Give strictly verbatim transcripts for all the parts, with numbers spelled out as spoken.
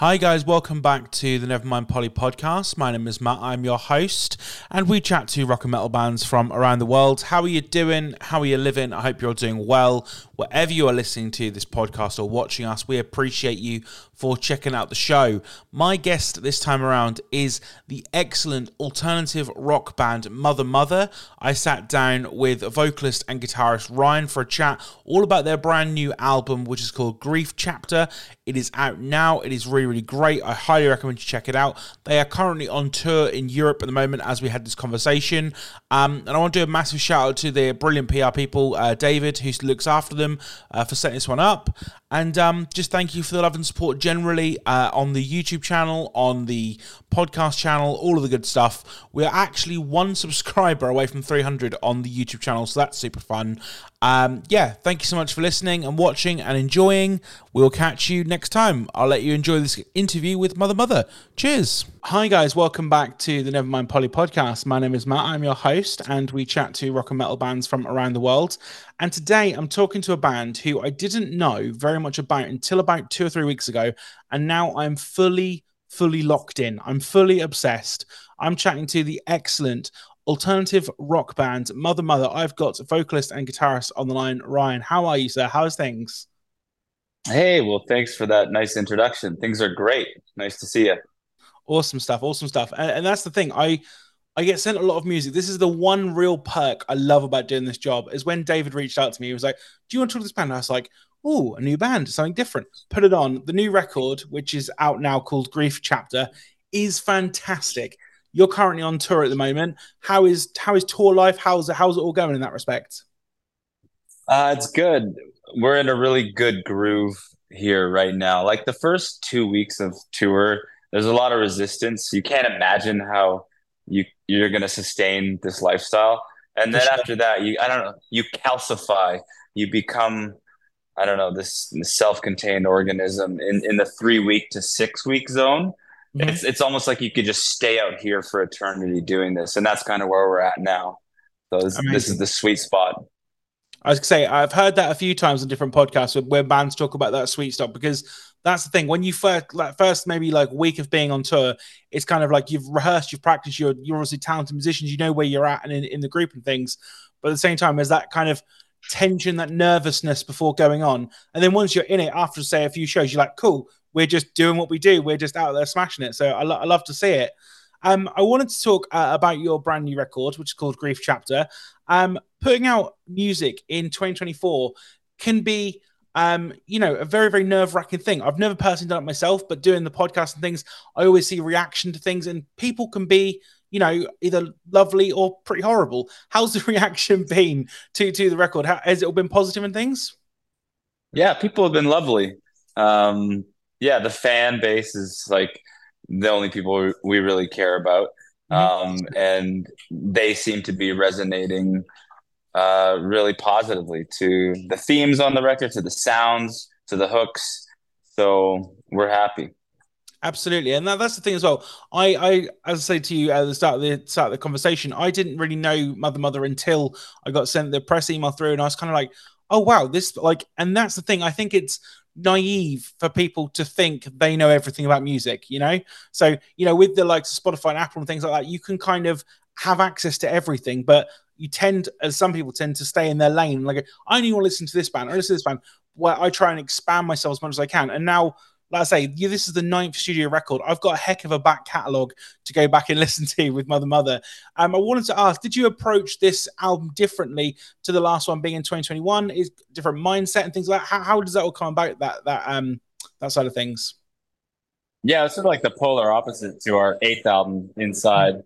Hi guys, welcome back to the Nevermind Polly podcast. My name is Matt, I'm your host, and we chat to rock and metal bands from around the world. How are you doing? How are you living? I hope you're doing well. Wherever you are listening to this podcast or watching us, we appreciate you for checking out the show. My guest this time around is the excellent alternative rock band Mother Mother. I sat down with vocalist and guitarist Ryan for a chat all about their brand new album, which is called Grief Chapter. It is out now. It is really, really great. I highly recommend you check it out. They are currently on tour in Europe at the moment as we had this conversation. Um, and I want to do a massive shout out to the brilliant P R people, uh, David, who looks after them, uh, for setting this one up. And um, just thank you for the love and support generally uh, on the YouTube channel, on the podcast channel, all of the good stuff. We are actually one subscriber away from three hundred on the YouTube channel, so that's super fun. Um, yeah, thank you so much for listening and watching and enjoying. We'll catch you next time. I'll let you enjoy this interview with Mother Mother. Cheers. Hi guys, welcome back to the Nevermind Polly podcast. My name is Matt, I'm your host, and we chat to rock and metal bands from around the world. And today I'm talking to a band who I didn't know very much about until about two or three weeks ago, and now I'm fully, fully locked in. I'm fully obsessed. I'm chatting to the excellent alternative rock band Mother Mother. I've got vocalist and guitarist on the line, Ryan. How are you, sir? How's things? Hey, well, thanks for that nice introduction. Things are great. Nice to see you. Awesome stuff, awesome stuff. And, and that's the thing. I I get sent a lot of music. This is the one real perk I love about doing this job is when David reached out to me, he was like, do you want to talk to this band? And I was like, oh, a new band, something different. Put it on. The new record, which is out now called Grief Chapter, is fantastic. You're currently on tour at the moment. How is how is tour life? How's it, how's it all going in that respect? Uh, it's good. We're in a really good groove here right now. Like the first two weeks of tour, there's a lot of resistance. You can't imagine how you you're gonna sustain this lifestyle. And For then sure. after that, you I don't know, you calcify. You become, I don't know, this, this self-contained organism in, in the three week to six week zone. Mhm. It's it's almost like you could just stay out here for eternity doing this, and that's kind of where we're at now. So this, this is Amazing. the sweet spot. I was gonna say I've heard that a few times on different podcasts where, where bands talk about that sweet spot because that's the thing. When you first like first maybe like week of being on tour, it's kind of like you've rehearsed, you've practiced, you're you're obviously talented musicians, you know where you're at and in, in the group and things. But at the same time, there's that kind of tension, that nervousness before going on. And then once you're in it, after say a few shows, you're like, cool, we're just doing what we do. We're just out there smashing it. So I, lo- I love to see it. Um, I wanted to talk uh, about your brand new record, which is called Grief Chapter. Um, putting out music in twenty twenty-four can be, um, you know, a very, very nerve wracking thing. I've never personally done it myself, but doing the podcast and things, I always see reaction to things, and people can be, you know, either lovely or pretty horrible. How's the reaction been to to the record? How, has it all been positive and things? Yeah, people have been lovely. Um, yeah, the fan base is like the only people we really care about. Mm-hmm. Um, and they seem to be resonating uh, really positively to the themes on the record, to the sounds, to the hooks. So we're happy. Absolutely, and that, that's the thing as well. I, I, as I say to you at the start of the start of the conversation, I didn't really know Mother Mother until I got sent the press email through, and I was kind of like, oh wow, this like, and that's the thing. I think it's naive for people to think they know everything about music, you know. So you know, with the likes of Spotify and Apple and things like that, you can kind of have access to everything, but you tend, as some people tend to stay in their lane. Like I only want to listen to this band, I listen to this band, where I try and expand myself as much as I can, and now like I say, yeah, this is the ninth studio record. I've got a heck of a back catalogue to go back and listen to with Mother Mother. Um, I wanted to ask, did you approach this album differently to the last one being in twenty twenty-one? Is different mindset and things like that? How, how does that all come about, that that um that side of things? Yeah, it's sort of like the polar opposite to our eighth album, Inside.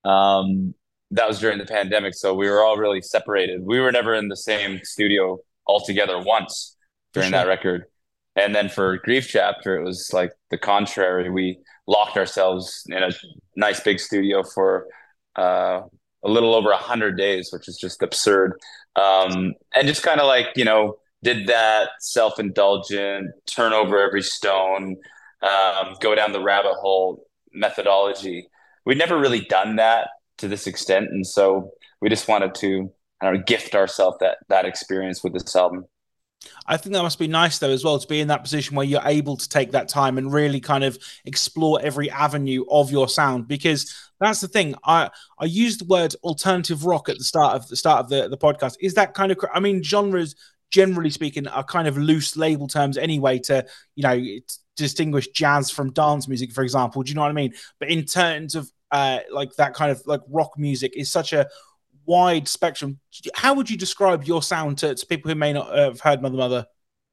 Um, that was during the pandemic, so we were all really separated. We were never in the same studio altogether once For during sure. that record. And then for Grief Chapter, it was like the contrary. We locked ourselves in a nice big studio for uh, a little over a hundred days, which is just absurd. Um, and just kind of like, you know, did that self-indulgent, turn over every stone, um, go down the rabbit hole methodology. We'd never really done that to this extent, and so we just wanted to, I don't know, gift ourselves that that experience with this album. I think that must be nice though as well to be in that position where you're able to take that time and really kind of explore every avenue of your sound, because that's the thing. I I used the word alternative rock at the start of the start of the, the podcast. Is that kind of I mean genres generally speaking are kind of loose label terms anyway to, you know, distinguish jazz from dance music, for example. Do you know what I mean? But in terms of uh like that kind of like rock music is such a wide spectrum. How would you describe your sound to, to people who may not have heard Mother Mother?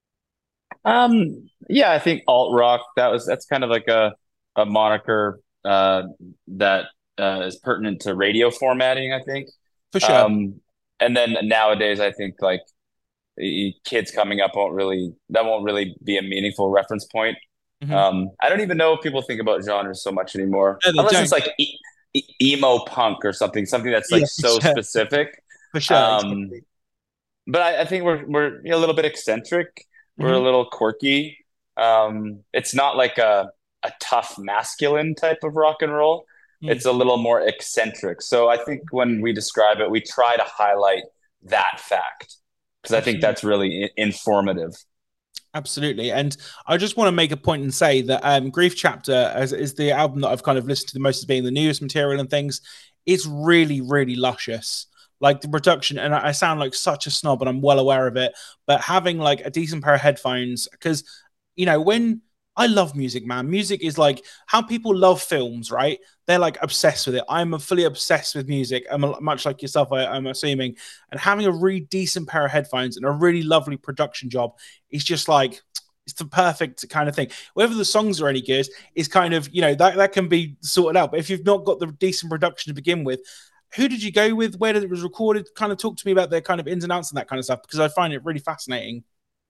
Um, yeah, I think alt rock, that was that's kind of like a a moniker uh that uh, is pertinent to radio formatting, I think. For sure. Um, and then nowadays, I think like y- kids coming up won't really that won't really be a meaningful reference point. Mm-hmm. Um, I don't even know if people think about genres so much anymore, No, they unless it's don't. like e e- emo punk or something, something that's Yeah, like for so sure. specific. For sure. Um, Exactly. but I, I think we're we're a little bit eccentric. We're a Mm-hmm. little quirky. Um, it's not like a a tough masculine type of rock and roll. Mm. It's a little more eccentric. So I think when we describe it, we try to highlight that fact because I think Absolutely. that's really i- informative. Absolutely. And I just want to make a point and say that um, Grief Chapter is, is the album that I've kind of listened to the most as being the newest material and things. It's really, really luscious. Like the production, and I I sound like such a snob, and I'm well aware of it. But having like a decent pair of headphones, because you know, when I love music, man, music is like how people love films, right? They're like obsessed with it. I'm fully obsessed with music. I'm a- much like yourself, I, I'm assuming. And having a really decent pair of headphones and a really lovely production job is just like it's the perfect kind of thing. Whether the songs are any good is kind of, you know, that, that can be sorted out. But if you've not got the decent production to begin with, who did you go with? Where did it was recorded? Kind of talk to me about their kind of ins and outs and that kind of stuff, because I find it really fascinating.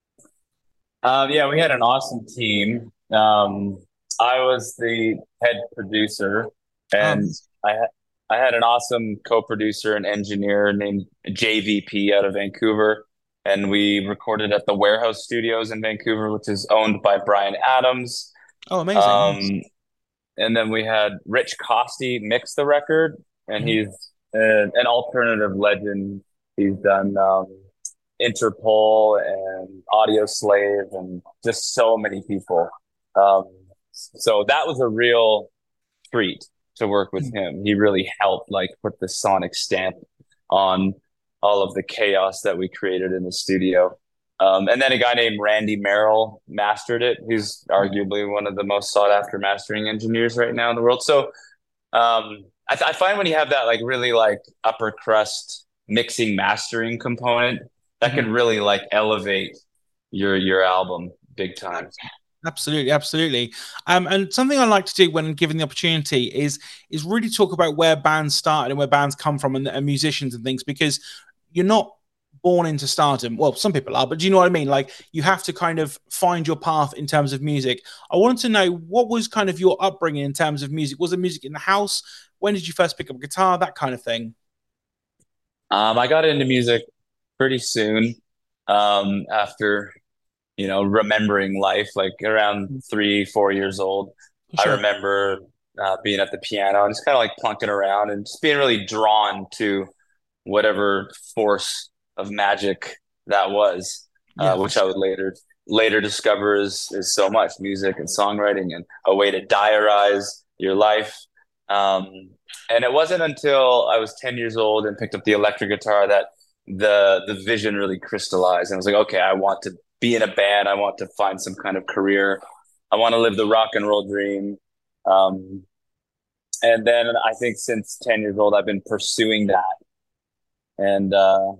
Um, yeah, we had an awesome team. Um, I was the head producer, and Um, I ha- I had an awesome co-producer and engineer named J V P out of Vancouver, and we recorded at the Warehouse Studios in Vancouver, which is owned by Brian Adams. oh, amazing. Nice. Um, and then we had Rich Costi mix the record, and Mhm. he's uh, an alternative legend. He's done um, Interpol and Audio Slave and just so many people. Um, so that was a real treat to work with him. He really helped like put the sonic stamp on all of the chaos that we created in the studio. Um, and then a guy named Randy Merrill mastered it, who's arguably one of the most sought after mastering engineers right now in the world. So um, I, th- I find when you have that like really like upper crust mixing mastering component, that Mhm. can really like elevate your your album big time. Absolutely, absolutely. Um, and something I like to do when given the opportunity is is really talk about where bands started and where bands come from and, and musicians and things, because you're not born into stardom. Well, some people are, but do you know what I mean? Like you have to kind of find your path in terms of music. I wanted to know what was kind of your upbringing in terms of music. Was it music in the house? When did you first pick up a guitar? That kind of thing. Um, I got into music pretty soon um, after you know remembering life, like around three, four years old. For I sure. remember uh, being at the piano and just kind of like plunking around and just being really drawn to whatever force of magic that was, uh, Yeah, for which I would sure. later later discover is is so much music and songwriting and a way to diarize your life. Um, and it wasn't until I was ten years old and picked up the electric guitar that the the vision really crystallized. And I was like, okay, I want to be in a band. I want to find some kind of career. I want to live the rock and roll dream. Um, and then I think since ten years old, I've been pursuing that. And uh,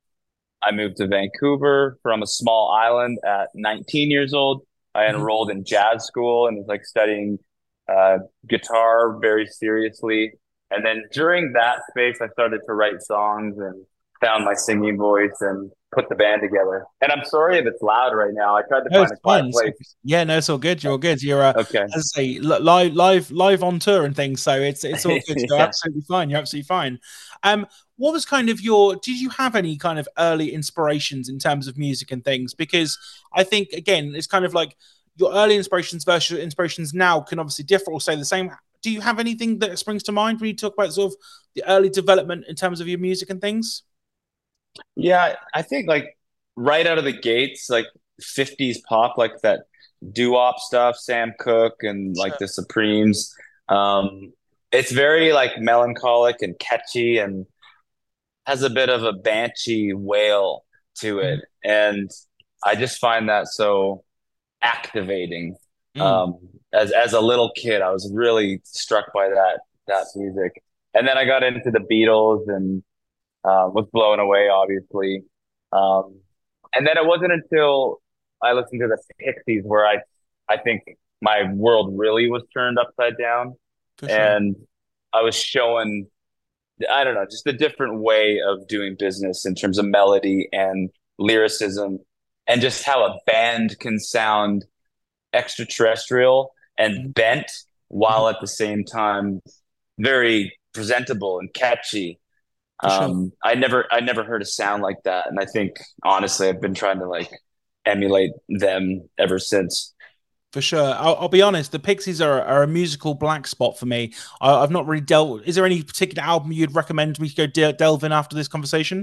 I moved to Vancouver from a small island at nineteen years old. I Mhm. enrolled in jazz school and was like studying uh, guitar very seriously. And then during that space, I started to write songs and found my singing voice and put the band together. And I'm sorry if it's loud right now. I tried to No, find it's a fine. quiet It's all, place. yeah, no, it's all good. You're all good. You're, uh, Okay. as I say, li- live, live, live on tour and things. So it's it's all good. You're Yeah. absolutely fine. You're absolutely fine. Um, what was kind of your? Did you have any kind of early inspirations in terms of music and things? Because I think again, it's kind of like your early inspirations versus your inspirations now can obviously differ or say the same. Do you have anything that springs to mind when you talk about sort of the early development in terms of your music and things? Yeah, I think like right out of the gates, like fifties pop, like that doo-wop stuff, Sam Cooke and like Sure. the Supremes. Um, it's very like melancholic and catchy and has a bit of a banshee wail to Mhm. it. And I just find that so activating. Mm, Um, as as a little kid, I was really struck by that that music. And then I got into the Beatles and uh, was blown away, obviously. Um, and then it wasn't until I listened to the Pixies where I, I think my world really was turned upside down, for sure. and I was shown, I don't know, just a different way of doing business in terms of melody and lyricism, and just how a band can sound extraterrestrial and Mhm. bent Mhm. while at the same time very presentable and catchy. For sure. um, I never I never heard a sound like that, and I think honestly I've been trying to like emulate them ever since. For sure. I'll, I'll be honest, the Pixies are, are a musical black spot for me. I, I've not really dealt. Is there any particular album you'd recommend we go de- delve in after this conversation?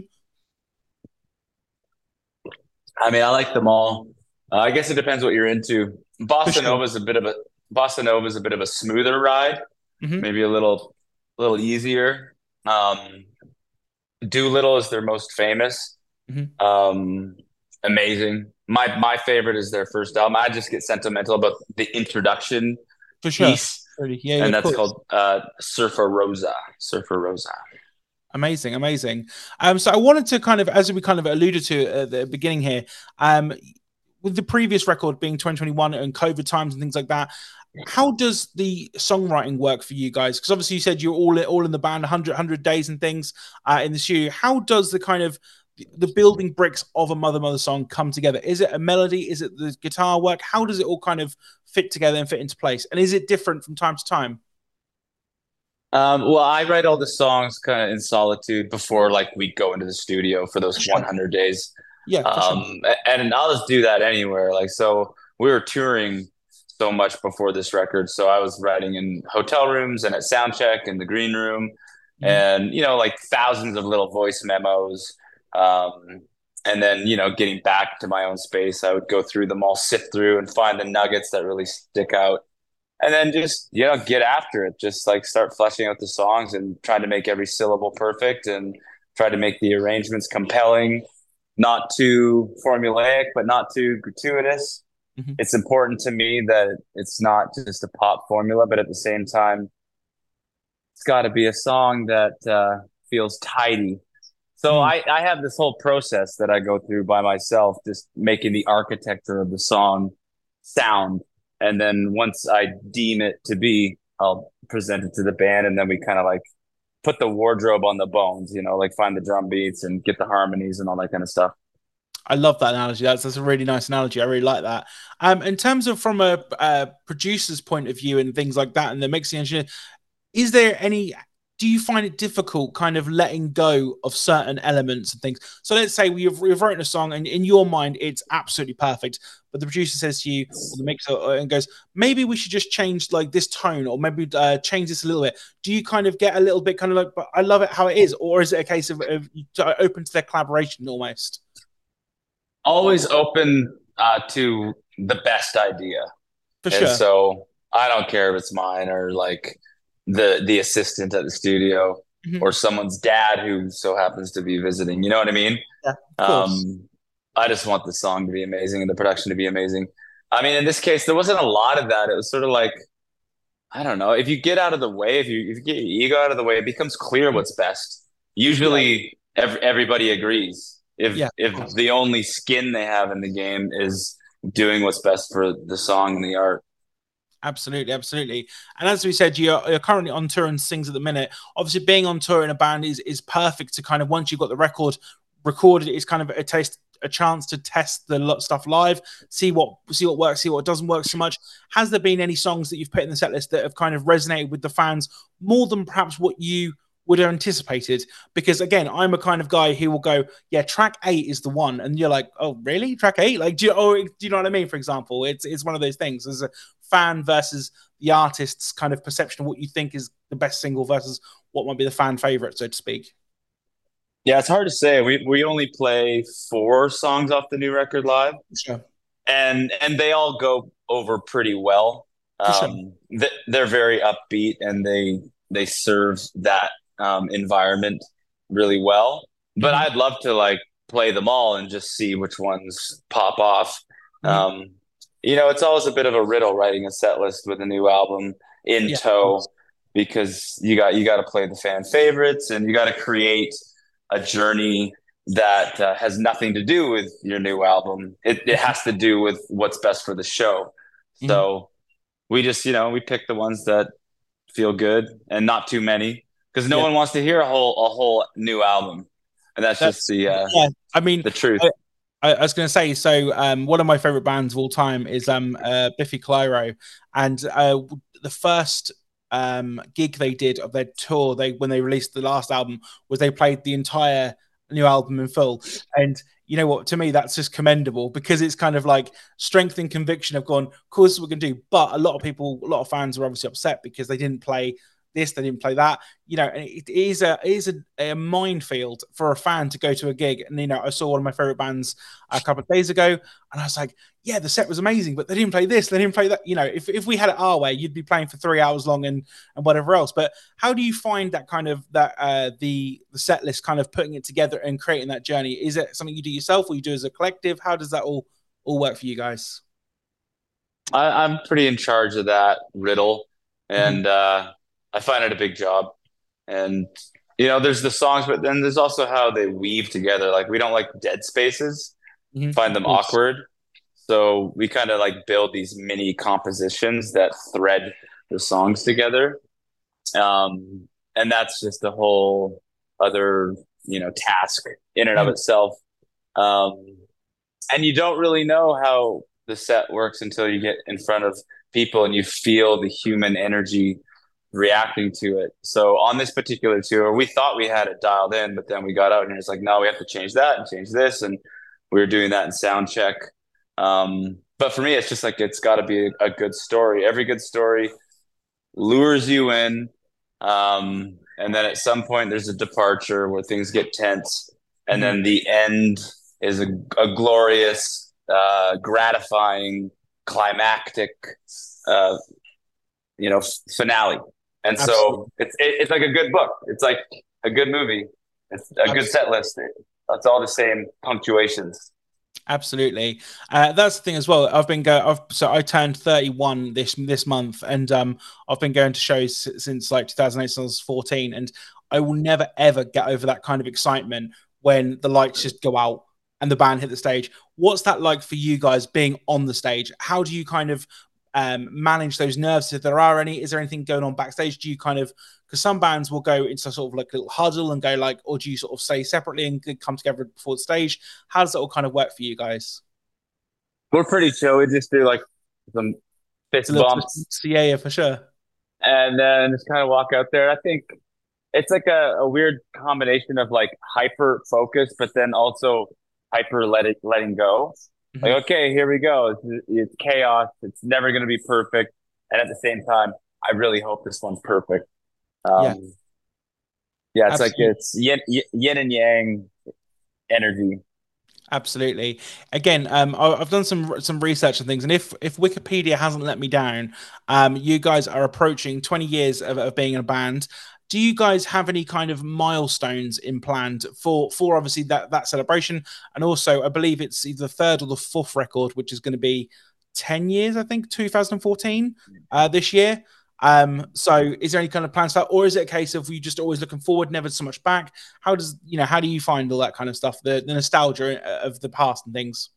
I mean, I like them all. Uh, I guess it depends what you're into. For Bossa sure. Nova is a bit of a Bossa Nova is a bit of a smoother ride, Hmm. maybe a little a little easier. Um, Doolittle is their most famous. Hmm. Um, Amazing. My my favorite is their first album. I just get sentimental about the introduction For sure. piece, Really. Yeah, yeah, and of that's course. called uh, Surfer Rosa. Surfer Rosa. Amazing, amazing. Um, so I wanted to kind of, as we kind of alluded to at the beginning here, um, with the previous record being twenty twenty-one and COVID times and things like that, how does the songwriting work for you guys? Because obviously you said you're all all in the band, one hundred, one hundred days and things uh, in the studio. How does the kind of the building bricks of a Mother Mother song come together? Is it a melody? Is it the guitar work? How does it all kind of fit together and fit into place? And is it different from time to time? Um, well, I write all the songs kind of in solitude before like we go into the studio for those For sure. one hundred days. Yeah, for sure. Um, and I'll just do that anywhere. Like, so we were touring so much before this record. So I was writing in hotel rooms and at sound check in the green room Mhm. and, you know, like thousands of little voice memos. Um, and then, you know, getting back to my own space, I would go through them all, sift through and find the nuggets that really stick out and then just you know get after it, just like start fleshing out the songs and try to make every syllable perfect and try to make the arrangements compelling, not too formulaic but not too gratuitous. Mhm. It's important to me that it's not just a pop formula, but at the same time it's got to be a song that uh, feels tidy. So Mm. I, I have this whole process that I go through by myself, just making the architecture of the song sound. And then once I deem it to be, I'll present it to the band. And then we kind of like put the wardrobe on the bones, you know, like find the drum beats and get the harmonies and all that kind of stuff. I love that analogy. That's that's a really nice analogy. I really like that. Um, in terms of from a, a producer's point of view and things like that, and the mixing engineer, is there any? Do you find it difficult, kind of letting go of certain elements and things? So let's say we've, we've written a song, and in your mind it's absolutely perfect, but the producer says to you, or the mixer, uh, and goes, maybe we should just change like this tone, or maybe uh, change this a little bit. Do you kind of get a little bit kind of like, but I love it how it is, or is it a case of, of open to their collaboration almost? Always open uh, to the best idea. For And sure. so I don't care if it's mine or like the the assistant at the studio Mhm. or someone's dad who so happens to be visiting. You know what I mean? Yeah, of course. Um, I just want the song to be amazing and the production to be amazing. I mean, in this case, there wasn't a lot of that. It was sort of like, I don't know, if you get out of the way, if you if you get your ego out of the way, it becomes clear what's best. Yeah, Usually, ev everybody agrees. If yeah, of if course. the only skin they have in the game is doing what's best for the song and the art. Absolutely, absolutely. And as we said, you're, you're currently on tour and sings at the minute. Obviously, being on tour in a band is is perfect to kind of once you've got the record recorded, it's kind of a taste a chance to test the lo- stuff live, see what see what works, see what doesn't work so much. Has there been any songs that you've put in the set list that have kind of resonated with the fans more than perhaps what you would have anticipated? Because again, I'm a kind of guy who will go, yeah, track eight is the one, and you're like, oh, really? Track eight? Like, do you, oh, do you know what I mean? For example, it's it's one of those things. There's a fan versus the artist's kind of perception of what you think is the best single versus what might be the fan favorite, so to speak. Yeah, it's hard to say. We we only play four songs off the new record live, Sure. and and they all go over pretty well. For sure. Um, th- they're very upbeat, and they they serve that um, environment really well. But Hmm. I'd love to like play them all and just see which ones pop off. Hmm. Um, you know, it's always a bit of a riddle writing a set list with a new album in Yeah, of tow course. because you got you got to play the fan favorites and you got to create a journey that uh, has nothing to do with your new album. It, it has to do with what's best for the show. Hmm. So we just, you know, we pick the ones that feel good and not too many because no Yeah, one wants to hear a whole a whole new album, and that's just that's the uh, yeah. I mean, the truth. I, I, I was going to say, so um, one of my favorite bands of all time is um, uh, Biffy Clyro, and uh, the first um, gig they did of their tour, they when they released the last album, was they played the entire new album in full. And you know what? To me, that's just commendable because it's kind of like strength and conviction have gone. Of course, we're going to do, but a lot of people, a lot of fans are obviously upset because they didn't play this, they didn't play that, you know, and it is a it is a, a minefield for a fan to go to a gig. And you know, I saw one of my favorite bands a couple of days ago, and I was like, yeah, the set was amazing, but they didn't play this, they didn't play that. You know, if, if we had it our way, you'd be playing for three hours long and and whatever else. But how do you find that kind of that uh, the the set list, kind of putting it together and creating that journey? Is it something you do yourself, or you do as a collective? How does that all all work for you guys? I, I'm pretty in charge of that riddle, Mm-hmm. and uh, I find it a big job. And you know, there's the songs, but then there's also how they weave together. Like we don't like dead spaces, Mm-hmm. find Of them course. awkward. So we kind of like build these mini compositions that thread the songs together. Um, and that's just a whole other, you know, task in and of Mm-hmm. itself. Um, and you don't really know how the set works until you get in front of people and you feel the human energy reacting to it. So on this particular tour, we thought we had it dialed in, but then we got out and it's like, no, we have to change that and change this. And we were doing that in sound check. Um, but for me, it's just like it's got to be a, a good story. Every good story lures you in. Um, and then at some point, there's a departure where things get tense. And Mm-hmm. then the end is a, a glorious, uh, gratifying, climactic, uh, you know, finale. And so Absolutely. it's it, it's like a good book. It's like a good movie. It's a good Absolutely. set list. It's all the same punctuations. Absolutely, uh, that's the thing as well. I've been going. I've so I turned thirty-one this this month, and um, I've been going to shows since like two thousand eight, since I was fourteen, and I will never ever get over that kind of excitement when the lights just go out and the band hit the stage. What's that like for you guys being on the stage? How do you kind of um, manage those nerves if there are any? Is there anything going on backstage? Do you kind of, because some bands will go into sort of like a little huddle and go like, or do you sort of stay separately and come together before the stage? How does that all kind of work for you guys? We're pretty chill. We just do like some It's a fist little twist. bumps Yeah, yeah, for sure. and then just kind of walk out there. I think it's like a, a weird combination of like hyper focus, but then also hyper let it, letting go. Like, Hmm. okay, here we go. It's, it's chaos. It's never going to be perfect. And at the same time, I really hope this one's perfect. Yeah, Um, yeah, it's like absolutely. it's yin, yin and yang energy. Absolutely. Again, um, I- I've done some some research and things, and if if Wikipedia hasn't let me down, um, you guys are approaching twenty years of, of being in a band. Do you guys have any kind of milestones in planned for for obviously that that celebration? And also, I believe it's either the third or the fourth record, which is going to be ten years, I think, two thousand fourteen, uh, this year. Um, so is there any kind of plans for that, or is it a case of you just always looking forward, never so much back? How does, you know, how do you find all that kind of stuff, the, the nostalgia of the past and things?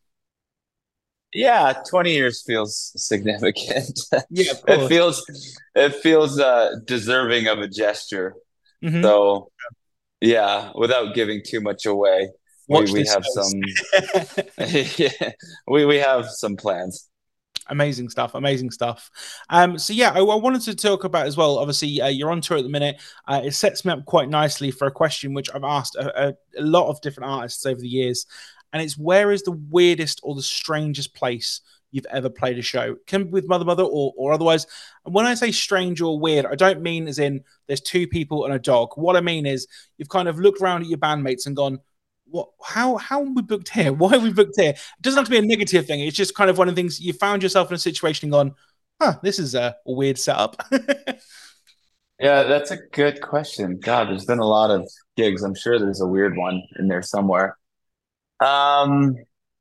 Yeah, twenty years feels significant. Yeah, of It course. feels it feels uh, deserving of a gesture. Hmm. So yeah, without giving too much away, we Watch we this have space. some yeah, we we have some plans. Amazing stuff, amazing stuff. Um, so yeah, I, I wanted to talk about as well. Obviously, uh, you're on tour at the minute. Uh, it sets me up quite nicely for a question which I've asked a, a, a lot of different artists over the years, and it's, where is the weirdest or the strangest place you've ever played a show. It can be with Mother Mother or, or otherwise. And when I say strange or weird, I don't mean as in there's two people and a dog. What I mean is you've kind of looked around at your bandmates and gone, what, how, how are we booked here? Why are we booked here? It doesn't have to be a negative thing. It's just kind of one of the things you found yourself in a situation and gone, huh, this is a, a weird setup. Yeah, that's a good question. God, there's been a lot of gigs. I'm sure there's a weird one in there somewhere. Um,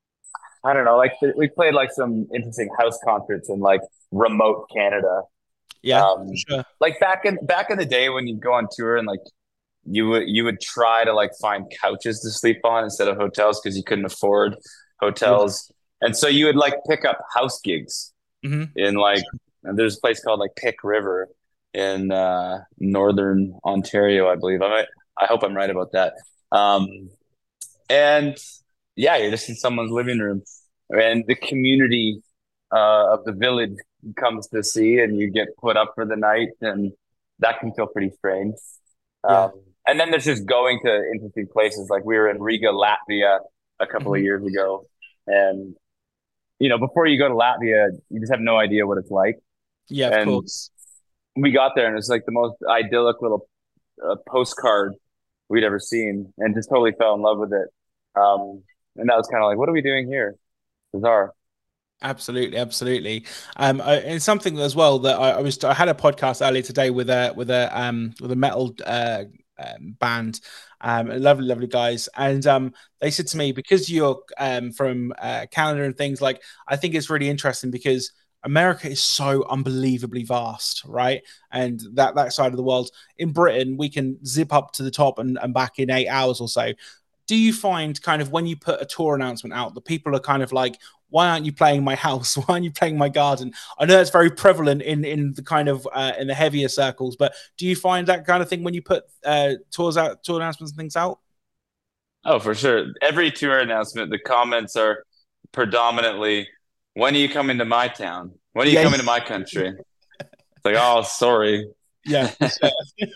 I don't know. Like th- we played like some interesting house concerts in like remote Canada. Yeah, for Um, sure. like back in back in the day when you go on tour and like you would you would try to like find couches to sleep on instead of hotels because you couldn't afford Yeah. hotels, and so you would like pick up house gigs Mm-hmm. in like and there's a place called like Pick River in uh, northern Ontario, I believe. I might, I hope I'm right about that. Um, and yeah, you're just in someone's living room, and the community uh, of the village comes to see, and you get put up for the night, and that can feel pretty strange. Yeah. Um, and then there's just going to interesting places. Like we were in Riga, Latvia, a couple of Mm-hmm. years ago, and you know, before you go to Latvia, you just have no idea what it's like. Yeah, of And course. we got there, and it was like the most idyllic little uh, postcard we'd ever seen, and just totally fell in love with it. Um, and that was kind of like, what are we doing here? Bizarre. Absolutely, absolutely. Um, I, and something as well that I, I was I had a podcast earlier today with a with a um with a metal uh um, band, um, lovely, lovely guys, and um they said to me because you're um from uh, Canada and things like I think it's really interesting because America is so unbelievably vast, right? And that that side of the world in Britain we can zip up to the top and, and back in eight hours or so. Do you find kind of when you put a tour announcement out that people are kind of like, why aren't you playing my house? Why aren't you playing my garden? I know that's very prevalent in in the kind of uh, in the heavier circles, but do you find that kind of thing when you put uh, tours out, tour announcements and things out? Oh, for sure. Every tour announcement, the comments are predominantly, when are you coming to my town? When are you Yeah, coming to my country? It's like, oh, sorry. yeah, for sure.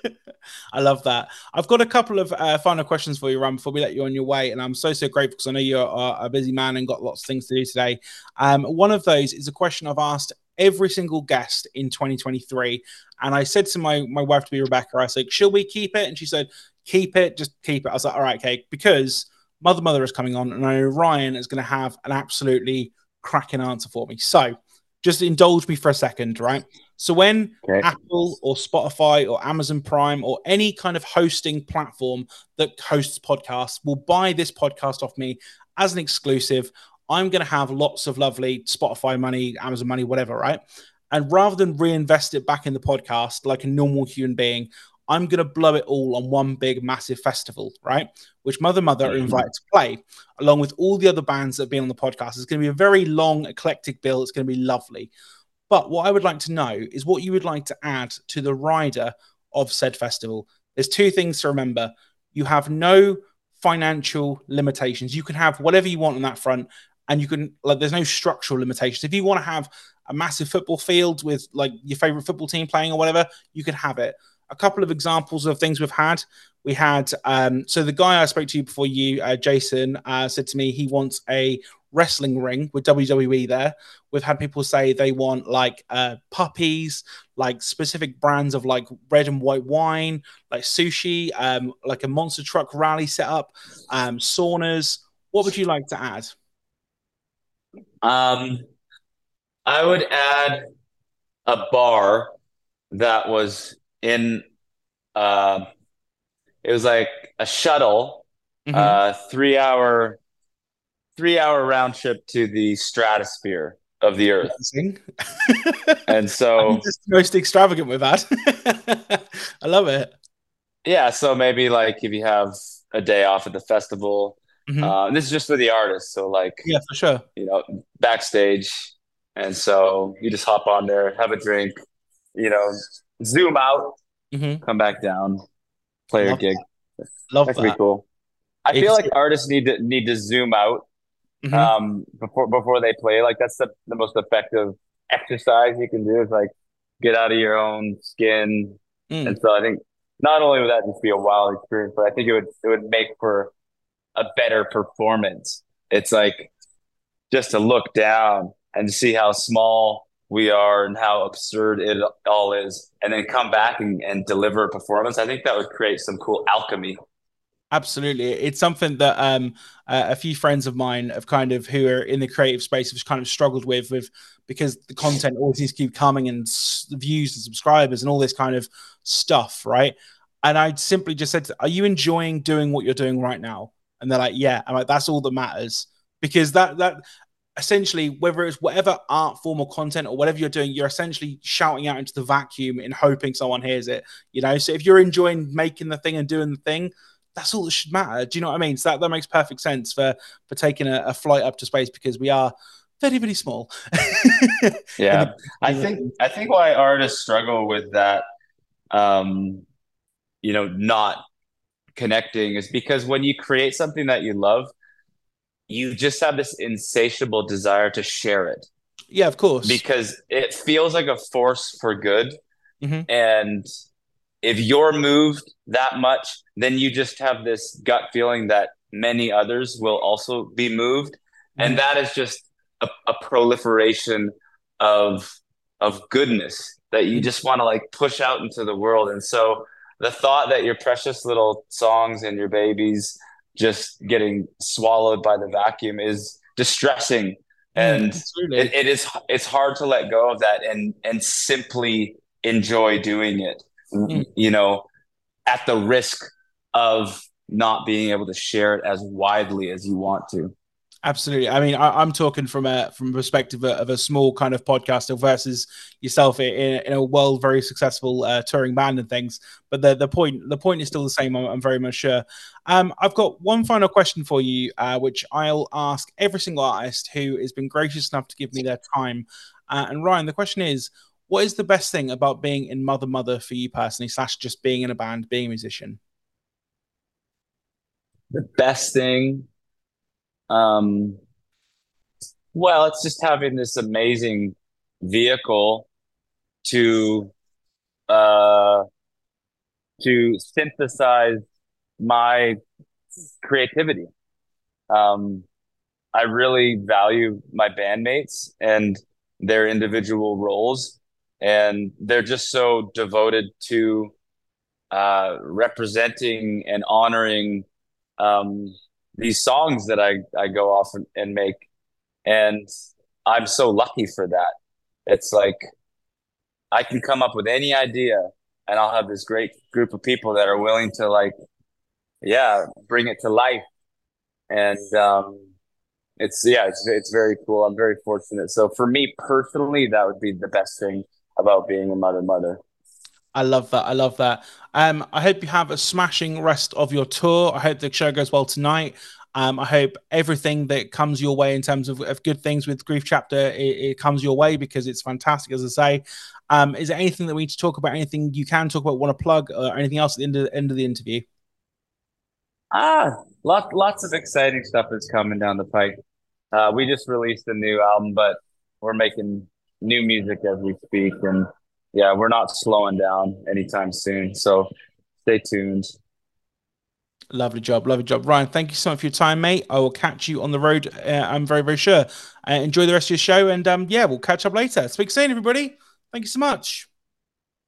I love that. I've got a couple of uh, final questions for you, Ram, before we let you on your way. And I'm so, so grateful because I know you're a, a busy man and got lots of things to do today. Um, one of those is a question I've asked every single guest in twenty twenty-three. And I said to my, my wife, to be Rebecca, I said, shall we keep it? And she said, keep it, just keep it. I was like, all right, okay, because Mother Mother is coming on and I know Ryan is going to have an absolutely cracking answer for me. So just indulge me for a second, right? So when Okay. Apple or Spotify or Amazon Prime or any kind of hosting platform that hosts podcasts will buy this podcast off me as an exclusive, I'm going to have lots of lovely Spotify money, Amazon money, whatever, right? And rather than reinvest it back in the podcast like a normal human being, I'm going to blow it all on one big, massive festival, right? Which Mother Mother are invited to play, along with all the other bands that have been on the podcast. It's going to be a very long, eclectic bill. It's going to be lovely. But what I would like to know is what you would like to add to the rider of said festival. There's two things to remember. You have no financial limitations. You can have whatever you want on that front, and you can like there's no structural limitations. If you want to have a massive football field with like your favorite football team playing or whatever, you can have it. A couple of examples of things we've had. We had um, so the guy I spoke to before you, uh, Jason, uh, said to me he wants a wrestling ring with W W E there. We've had people say they want like uh, puppies, like specific brands of like red and white wine, like sushi, um, like a monster truck rally setup, um, saunas. What would you like to add? Um, I would add a bar that was in uh it was like a shuttle, Mm-hmm. uh three hour three hour round trip to the stratosphere of the earth. Amazing. And I think so it's the most extravagant we've had. I love it. yeah, so maybe like if you have a day off at the festival, Mm-hmm. uh, this is just for the artists. So like, Yeah, for sure. you know, backstage. And so you just hop on there, have a drink, you know, zoom out, Mm-hmm. come back down, play your Love gig. that. Love That could be that. cool. I feel It's, like artists need to need to zoom out mm-hmm. um before before they play. Like that's the, the most effective exercise you can do is like get out of your own skin. And Mm. so I think not only would that just be a wild experience, but I think it would it would make for a better performance. It's like just to look down and to see how small we are and how absurd it all is, and then come back and, and deliver a performance, I think that would create some cool alchemy. Absolutely. It's something that um, uh, a few friends of mine have kind of, who are in the creative space, have kind of struggled with, with because the content always needs to keep coming, and s- views and subscribers and all this kind of stuff, right? And I simply just said, are you enjoying doing what you're doing right now? And they're like, yeah. I'm like, that's all that matters. Because that, that essentially, whether it's whatever art form or content or whatever you're doing, you're essentially shouting out into the vacuum and hoping someone hears it, you know? So if you're enjoying making the thing and doing the thing, that's all that should matter. Do you know what I mean? So that, that makes perfect sense for for taking a, a flight up to space, because we are very, very small. Yeah. the, I think I think why artists struggle with that, um, you know, not connecting, is because when you create something that you love, you just have this insatiable desire to share it, yeah, of course. because it feels like a force for good. Mm-hmm. And if you're moved that much, then you just have this gut feeling that many others will also be moved. Mm-hmm. And that is just a, a proliferation of of goodness that you just want to like push out into the world. And so the thought that your precious little songs and your babies just getting swallowed by the vacuum is distressing. And mm, it, it is it's hard to let go of that and and simply enjoy doing it, mm. you know, at the risk of not being able to share it as widely as you want to. Absolutely. I mean, I, I'm talking from a from a perspective of, of a small kind of podcaster versus yourself in, in a world very successful uh, touring band and things. But the the point the point is still the same. I'm, I'm very much sure. Um, I've got one final question for you, uh, which I'll ask every single artist who has been gracious enough to give me their time. Uh, and Ryan, the question is, what is the best thing about being in Mother Mother for you personally, slash just being in a band, being a musician? The best thing, um, well, it's just having this amazing vehicle to uh, to synthesize my creativity. Um, I really value my bandmates and their individual roles, and they're just so devoted to uh, representing and honoring um, these songs that I, I go off and, and make. And I'm so lucky for that. It's like I can come up with any idea, and I'll have this great group of people that are willing to like, yeah, bring it to life. And um, it's yeah, it's it's very cool. I'm very fortunate. So for me personally, that would be the best thing about being a mother mother. I love that. I love that. Um, I hope you have a smashing rest of your tour. I hope the show goes well tonight. Um, I hope everything that comes your way in terms of, of good things with Grief Chapter, it, it comes your way, because it's fantastic, as I say. Um, is there anything that we need to talk about? Anything you can talk about, want to plug, or anything else at the end of, end of the interview? Ah, lots lots of exciting stuff is coming down the pike. Uh, we just released a new album, but we're making new music as we speak, and yeah, we're not slowing down anytime soon. So stay tuned. Lovely job. Lovely job. Ryan, thank you so much for your time, mate. I will catch you on the road. Uh, I'm very, very sure. Uh, enjoy the rest of your show. And um, yeah, we'll catch up later. Speak soon, everybody. Thank you so much.